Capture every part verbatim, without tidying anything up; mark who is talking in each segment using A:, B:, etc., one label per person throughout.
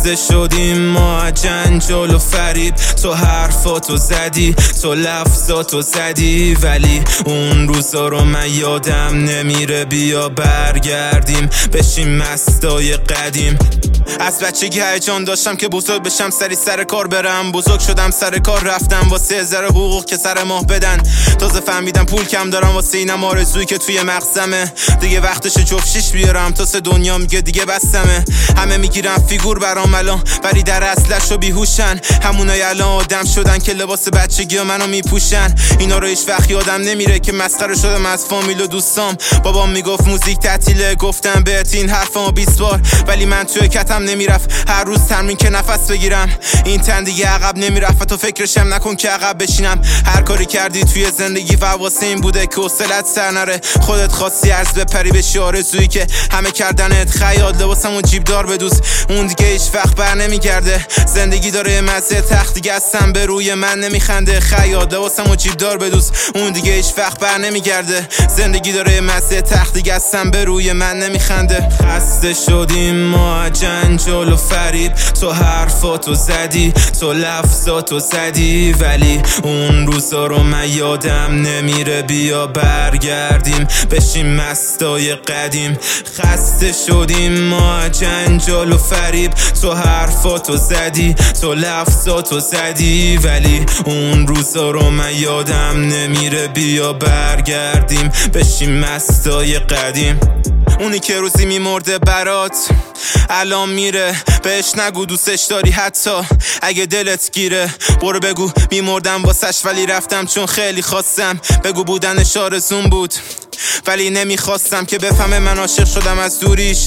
A: خسته شدیم ما از جنجال و فریب. تو حرفاتو زدی، تو لفظاتو زدی، ولی اون روزا رو من یادم نمیره. بیا برگردیم بشیم مستای قدیم. از بچگی هیجان داشتم که بزرگ بشم، سری سر کار برم. بزرگ شدم سر کار رفتم واسه هزار حقوق که سر ماه بدن. تازه فهمیدم پول کم دارم واسه اینم آرزویی که توی مغزمه. دیگه وقتش جفت شیش بیارم تا سه دنیا میگه دیگه بسمه. همه میگیرن فیگور برام الان، ولی در اصلش رو بیهوشن. همونای الان آدم شدن که لباس بچگی و منو میپوشن. اینا رو هیچ وقت یادم نمیره که مسخره شدم از فامیل و دوستام. بابام میگفت موزیک تعطیله، گفتم بهت این حرفمو بیست بار، ولی من توی کتم نمیرفت. هر روز تمرین که نفس بگیرم، این تن دیگه عقب نمیرفت. تو فکرشم نکن که عقب بشینم. هر کاری کردی توی زندگی و واسه این بوده که حوصله‌ات سر نره. خودت خواستی عرض بپری بشی آرزویی که همه کردنت خیال. لباسمو جیب دار بدوز، اون دیگه هیچ وقت بر نمیگرده. زندگی داره مزه تخت دیگه اصلا به روی من نمیخنده. خیال لباسمو جیب دار بدوز، اون دیگه هیچ وقت بر نمیگرده. زندگی داره مزه تخت دیگه اصلا به روی من نمیخنده. خسته شدیم ما جنجال و فریب. تو حرفاتو زدی، تو لفظاتو زدی، ولی اون روزا رو من یادم نمیره. بیا برگردیم بشیم مستای قدیم. خسته شدیم ما جنجال و فریب. تو حرفاتو زدی، تو لفظاتو زدی، ولی اون روزا رو من یادم نمیره. بیا برگردیم بشیم مستای قدیم. اونی که روزی میمرده برات الان میره، بهش نگو دوستش داری حتی اگه دلت گیره. برو بگو میمردم واسش ولی رفتم چون خیلی خواستم. بگو بودنش آرزوم بود ولی نمیخواستم که بفهمه من عاشق شدم از دوریش.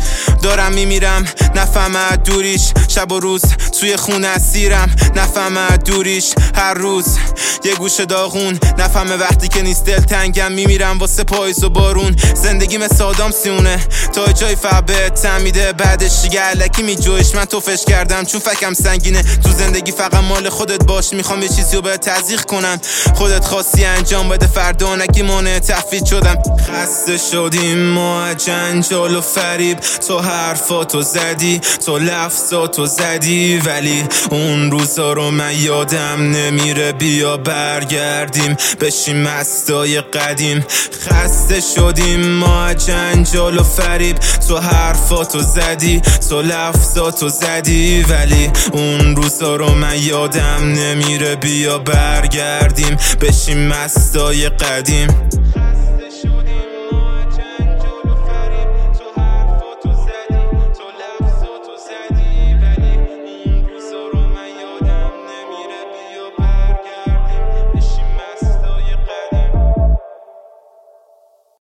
A: دارم میمیرم نفهمه دوریش، شب و روز توی خونه اسیرم. نفهمه دوریش هر روز یه گوشه داغون. نفهمه وقتی که نیست دل تنگم، میمیرم واسه پاییز و بارون. زندگی مثل آدم سیونه تا جای فبه تمیده، بعدش دیگه علکی میجویش. من توفش کردم چون فکم سنگینه. تو زندگی فقط مال خودت باش، میخوام یه چیزی رو به تزریق کنم. خودت خواستی انجام بده فردا نگی مانع تفویض شدم. خسته شدیم ما جنجال و فریب. تو حرفاتو زدی، تو لفظاتو زدی، ولی اون روزا رو من یادم نمیره. بیا برگردیم بشیم مستای قدیم. خسته شدیم ما جنجال و فریب. تو حرفاتو زدی، تو لفظاتو زدی، ولی اون روزا رو من یادم نمیره. بیا برگردیم بشیم مستای قدیم.